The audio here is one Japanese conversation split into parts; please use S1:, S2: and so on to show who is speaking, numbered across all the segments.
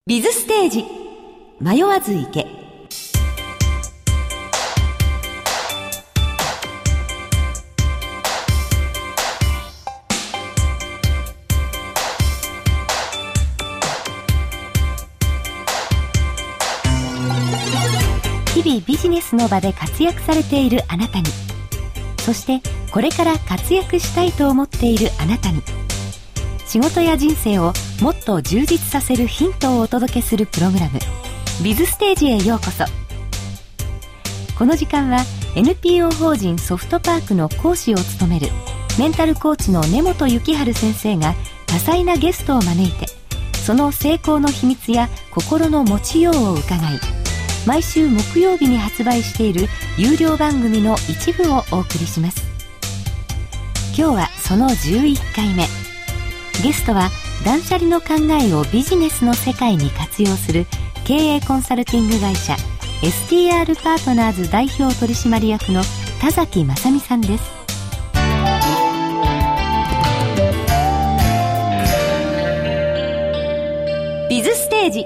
S1: ビズステージ迷わず行け。日々ビジネスの場で活躍されているあなたに、そしてこれから活躍したいと思っているあなたに、仕事や人生をもっと充実させるヒントをお届けするプログラム、ビズステージへようこそ。この時間は NPO 法人ソフトパークの講師を務めるメンタルコーチの根本幸春先生が多彩なゲストを招いて、その成功の秘密や心の持ちようを伺い、毎週木曜日に発売している有料番組の一部をお送りします。今日はその11回目。ゲストは断捨離の考えをビジネスの世界に活用する経営コンサルティング会社 STR パートナーズ代表取締役の田崎正美さんです。ビズステージ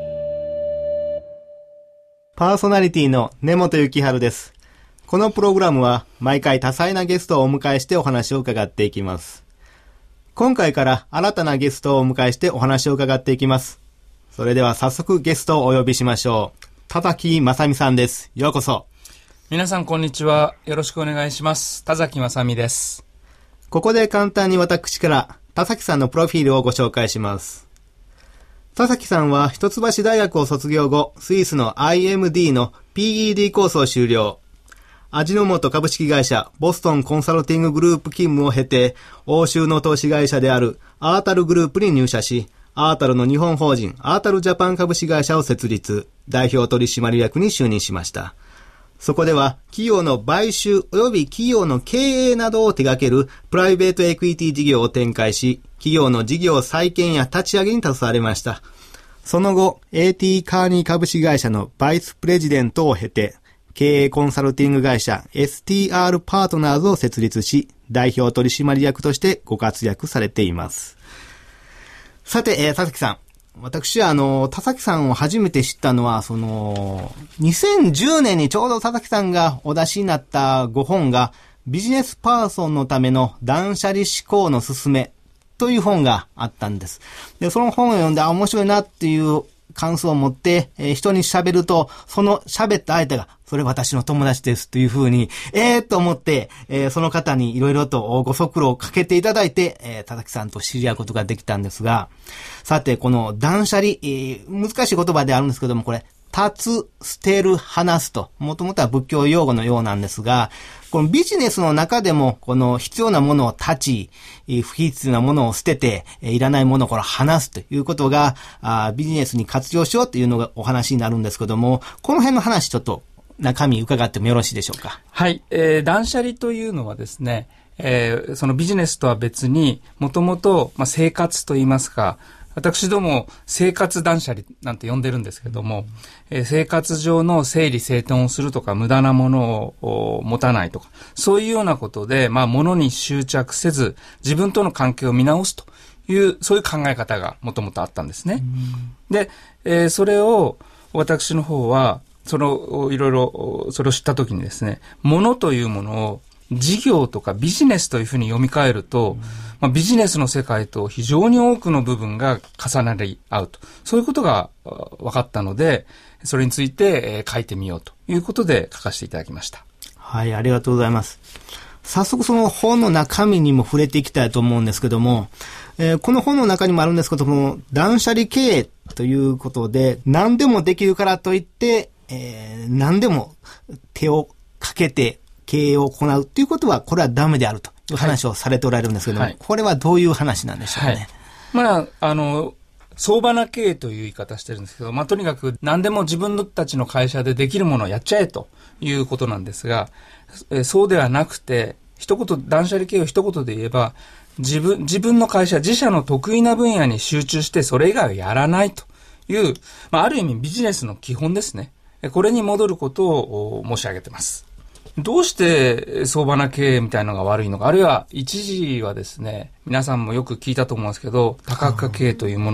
S2: パーソナリティの根本幸春です。このプログラムは毎回多彩なゲストをお迎えしてお話を伺っていきます。今回から新たなゲストをお迎えしてお話を伺っていきます。それでは早速ゲストをお呼びしましょう。田崎正美さんです。ようこそ。
S3: 皆さんこんにちは。よろしくお願いします。田崎正美です。
S2: ここで簡単に私から田崎さんのプロフィールをご紹介します。田崎さんは一橋大学を卒業後、スイスの IMD の PED コースを修了。味の素株式会社、ボストンコンサルティンググループ勤務を経て、欧州の投資会社であるアータルグループに入社し、アータルの日本法人アータルジャパン株式会社を設立、代表取締役に就任しました。そこでは、企業の買収及び企業の経営などを手掛けるプライベートエクイティ事業を展開し、企業の事業再建や立ち上げに携われました。その後、AT カーニー株式会社のバイスプレジデントを経て、経営コンサルティング会社 STR パートナーズを設立し、代表取締役としてご活躍されています。さて、田崎さん。私は田崎さんを初めて知ったのは、2010年にちょうど田崎さんがお出しになったご本が、ビジネスパーソンのための断捨離思考のすすめという本があったんです。で、その本を読んで、面白いなっていう感想を持って、人に喋ると、その喋った相手が、それ私の友達ですというふうに、と思って、その方にいろいろとご足労をかけていただいて、田崎さんと知り合うことができたんですが、さて、この断捨離、難しい言葉であるんですけども、これ、立つ、捨てる、離すと、もともとは仏教用語のようなんですが、このビジネスの中でも、この必要なものを断ち、不必要なものを捨てて、いらないものを離すということが、ビジネスに活用しようというのがお話になるんですけども、この辺の話ちょっと中身伺ってもよろしいでしょうか。
S3: はい。断捨離というのはですね、そのビジネスとは別に、もともと生活といいますか、私ども生活断捨離なんて呼んでるんですけども、生活上の整理整頓をするとか無駄なものを持たないとか、そういうようなことで、物に執着せず自分との関係を見直すという、そういう考え方がもともとあったんですね。で、それを私の方は、いろいろそれを知ったときにですね、物というものを事業とかビジネスというふうに読み替えると、ビジネスの世界と非常に多くの部分が重なり合うと。そういうことが分かったので、それについて書いてみようということで書かせていただきました。
S2: はい、ありがとうございます。早速その本の中身にも触れていきたいと思うんですけども、この本の中にもあるんですけども、断捨離経営ということで、何でもできるからといって、何でも手をかけて経営を行うということは、これはダメであるという話をされておられるんですけども、はい、これはどういう話なんでしょうね。
S3: はい、相場な経営という言い方してるんですけど、とにかく何でも自分たちの会社でできるものをやっちゃえということなんですが、そうではなくて、断捨離経営を一言で言えば、自分の会社、自社の得意な分野に集中してそれ以外をやらないという、ある意味ビジネスの基本ですね。これに戻ることを申し上げています。どうして相場な経営みたいなのが悪いのか、あるいは一時はですね、皆さんもよく聞いたと思うんですけど、多角化経営というもの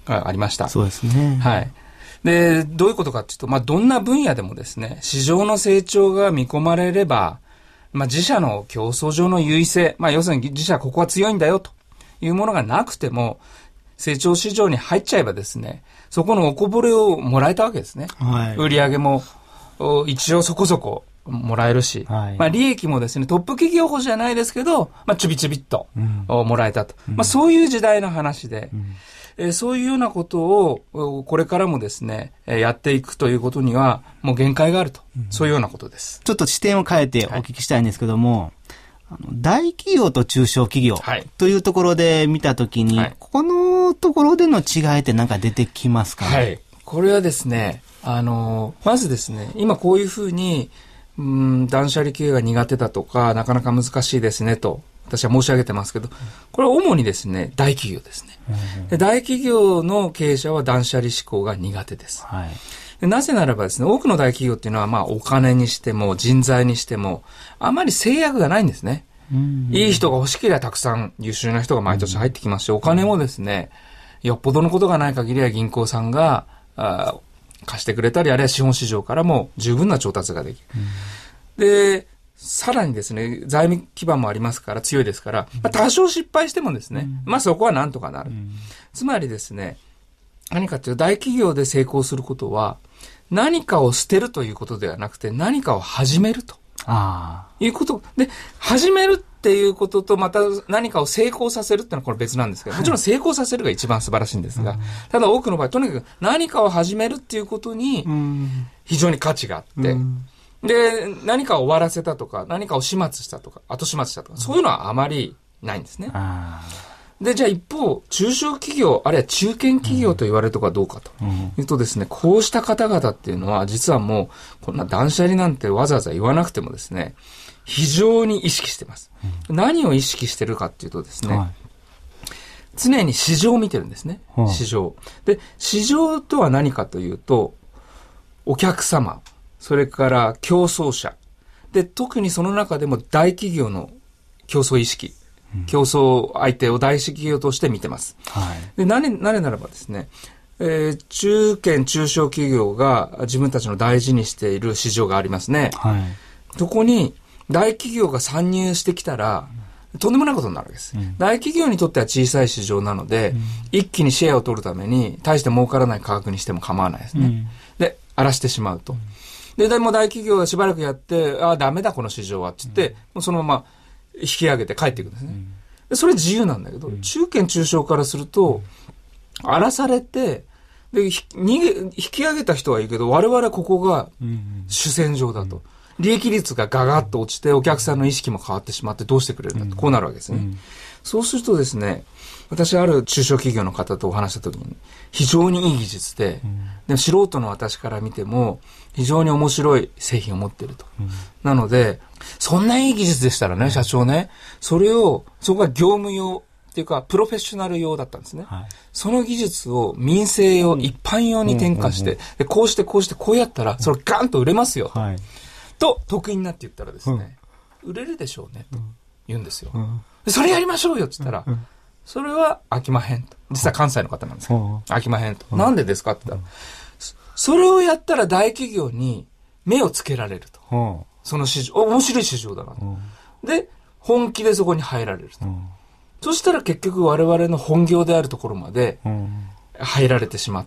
S3: がありました。
S2: そうですね。
S3: はい。で、どういうことかっていうと、どんな分野でもですね、市場の成長が見込まれれば、自社の競争上の優位性、要するに自社はここは強いんだよというものがなくても、成長市場に入っちゃえばですね、そこのおこぼれをもらえたわけですね。
S2: はい。
S3: 売上も一応そこそこもらえるし、
S2: はい、
S3: 利益もですね、トップ企業ほどじゃないですけど、ちょびちょびっと、もらえたと。そういう時代の話で、そういうようなことをこれからもですね、やっていくということにはもう限界があると、そういうようなことです。
S2: ちょっと視点を変えてお聞きしたいんですけども、大企業と中小企業というところで見たときに、このところでの違いって何か出てきますかね。
S3: はい。これはですね、まずですね、今こういうふうに、断捨離経営が苦手だとか、なかなか難しいですねと、私は申し上げてますけど、これは主にですね、大企業ですね。で、大企業の経営者は断捨離思考が苦手です。
S2: はい。
S3: で、なぜならばですね、多くの大企業っていうのは、お金にしても、人材にしても、あまり制約がないんですね。いい人が欲しければたくさん優秀な人が毎年入ってきますし、お金もですね、よっぽどのことがない限りは銀行さんが、貸してくれたり、あるいは資本市場からも十分な調達ができる。で、さらにですね、財務基盤もありますから、強いですから、多少失敗してもですね、そこはなんとかなる。つまりですね、何かというと大企業で成功することは、何かを捨てるということではなくて、何かを始めると。いうこと。で、始めるっていうことと、また何かを成功させるってのはこれ別なんですけど、もちろん成功させるが一番素晴らしいんですが、ただ多くの場合、とにかく何かを始めるっていうことに、非常に価値があって、で、何かを終わらせたとか、何かを始末したとか、後始末したとか、そういうのはあまりないんですね。で、じゃあ一方、中小企業、あるいは中堅企業と言われるところはどうかというとですね、こうした方々っていうのは、実はもう、こんな断捨離なんてわざわざ言わなくてもですね、非常に意識しています。何を意識してるかっていうとですね、常に市場を見てるんですね。市場。で、市場とは何かというと、お客様、それから競争者。で、特にその中でも大企業の競争意識。競争相手を大企業として見てます。で、なぜならばですね、中堅中小企業が自分たちの大事にしている市場がありますね。そこに大企業が参入してきたら、とんでもないことになるわけです。大企業にとっては小さい市場なので、一気にシェアを取るために、大して儲からない価格にしても構わないですね。で、荒らしてしまうと。で、でも大企業がしばらくやって、ダメだこの市場はって言って、もうそのまま引き上げて帰っていくんですね。でそれ自由なんだけど、中堅中小からすると、荒らされて、で、引き上げた人はいいけど、我々はここが主戦場だと。利益率がガガッと落ちて、お客さんの意識も変わってしまってどうしてくれるんだと。こうなるわけですね。そうするとですね、私ある中小企業の方とお話したときに、非常にいい技術で、で素人の私から見ても、非常に面白い製品を持っていると。なので、そんないい技術でしたらね、社長ね、そこが業務用っていうか、プロフェッショナル用だったんですね。その技術を民生用、一般用に転化して、でこうしてこうやったら、それガンと売れますよ。と、得意になって言ったらですね、売れるでしょうね、と言うんですよ。それやりましょうよって言ったら、それは飽きまへんと。実は関西の方なんですけど、飽きまへんと。なんでですかって言ったら、それをやったら大企業に目をつけられると。その市場、面白い市場だなと。で、本気でそこに入られると。そしたら結局我々の本業であるところまで入られてしまって、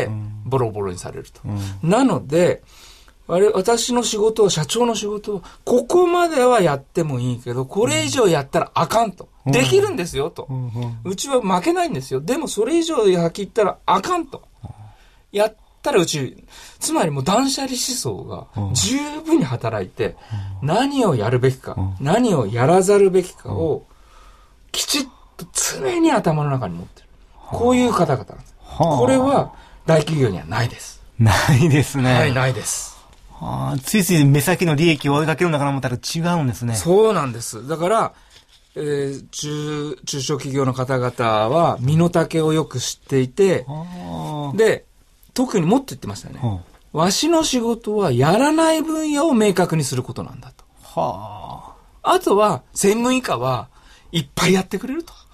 S3: ボロボロにされると。なので、私の仕事、社長の仕事、ここまではやってもいいけど、これ以上やったらあかんと。できるんですよと。うちは負けないんですよ。でもそれ以上先行ったらあかんと。やったらうち、つまりもう断捨離思想が十分に働いて、何をやるべきか、何をやらざるべきかを、きちっと常に頭の中に持ってる。こういう方々なんです。これは大企業にはないです。
S2: ないですね。
S3: はい、ないです。
S2: ついつい目先の利益を追いかけるのかなと思ったら違うんですね。
S3: そうなんです。だから、中小企業の方々は身の丈をよく知っていて、で、特にもっと言ってましたね。わしの仕事はやらない分野を明確にすることなんだと。あとは、専務以下はいっぱいやってくれると。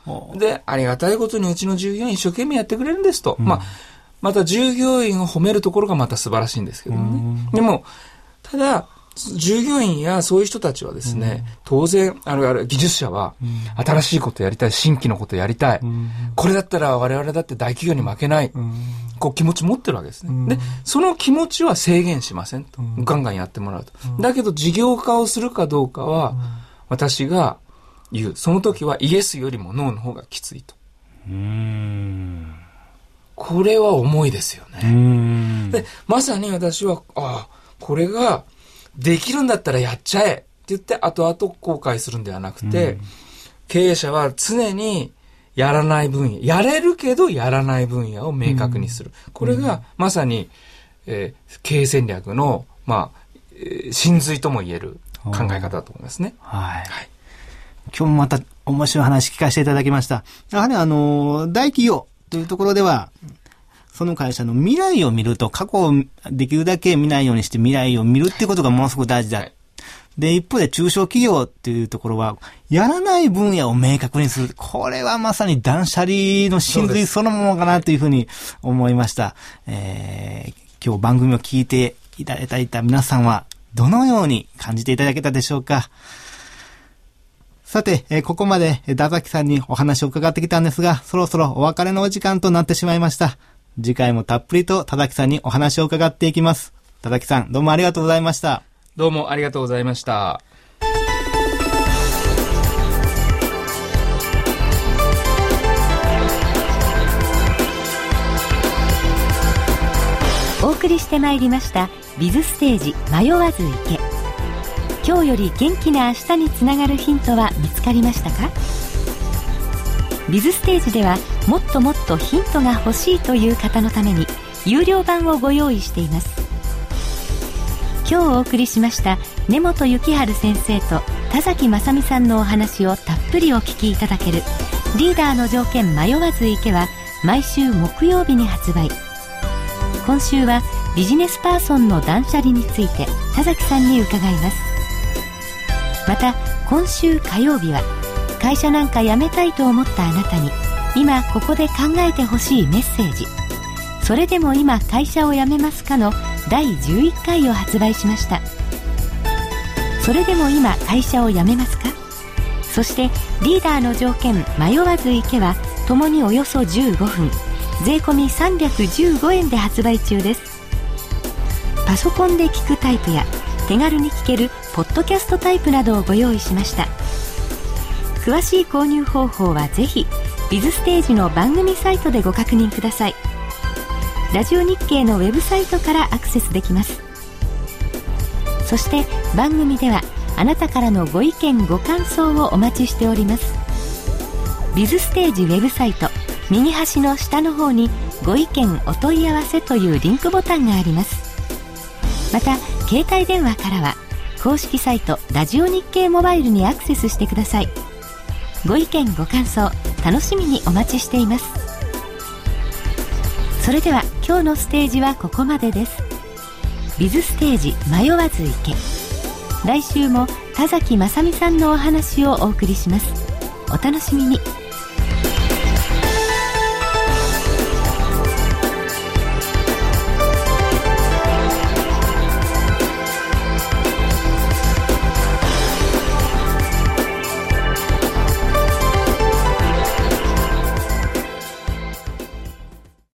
S3: で、ありがたいことにうちの従業員一生懸命やってくれるんですと。また従業員を褒めるところがまた素晴らしいんですけどね。でも、ただ、従業員やそういう人たちはですね、当然、技術者は、新しいことやりたい、新規のことやりたい、これだったら我々だって大企業に負けない、気持ち持ってるわけですね。で、その気持ちは制限しませんと。ガンガンやってもらうと。だけど、事業化をするかどうかは、私が言う。その時はイエスよりもノーの方がきついと。これは重いですよね。で、まさに私は、これが、できるんだったらやっちゃえって言って後々後悔するんではなくて、経営者は常にやらない分野、やれるけどやらない分野を明確にする。これがまさに、経営戦略の、真髄とも言える考え方だと思いますね。
S2: はい。今日もまた面白い話聞かせていただきました。やはり大企業というところでは、その会社の未来を見ると、過去をできるだけ見ないようにして未来を見るっていうことがものすごく大事だ。で、一方で中小企業っていうところは、やらない分野を明確にする。これはまさに断捨離の真髄そのものかなというふうに思いました。今日番組を聞いていただいた皆さんは、どのように感じていただけたでしょうか。さて、ここまで田崎さんにお話を伺ってきたんですが、そろそろお別れのお時間となってしまいました。次回もたっぷりと田崎さんにお話を伺っていきます。田崎さん、どうもありがとうございました。
S3: どうもありがとうございました。
S1: お送りしてまいりましたビズステージ迷わず行け。今日より元気な明日につながるヒントは見つかりましたか？ビズステージではもっともっとヒントが欲しいという方のために有料版をご用意しています。今日お送りしました根本幸春先生と田崎正美さんのお話をたっぷりお聞きいただけるリーダーの条件迷わず行けは毎週木曜日に発売。今週はビジネスパーソンの断捨離について田崎さんに伺います。また今週火曜日は会社なんか辞めたいと思ったあなたに今ここで考えてほしいメッセージ、それでも今会社を辞めますかの第11回を発売しました。それでも今会社を辞めますか、そしてリーダーの条件迷わず行けはともにおよそ15分、税込み315円で発売中です。パソコンで聞くタイプや手軽に聞けるポッドキャストタイプなどをご用意しました。詳しい購入方法はぜひビズステージの番組サイトでご確認ください。ラジオ日経のウェブサイトからアクセスできます。そして番組ではあなたからのご意見ご感想をお待ちしております。ビズステージウェブサイト右端の下の方にご意見お問い合わせというリンクボタンがあります。また携帯電話からは公式サイトラジオ日経モバイルにアクセスしてください。ご意見ご感想楽しみにお待ちしています。それでは今日のステージはここまでです。ビズステージ迷わず行け。来週も田崎正美さんのお話をお送りします。お楽しみに。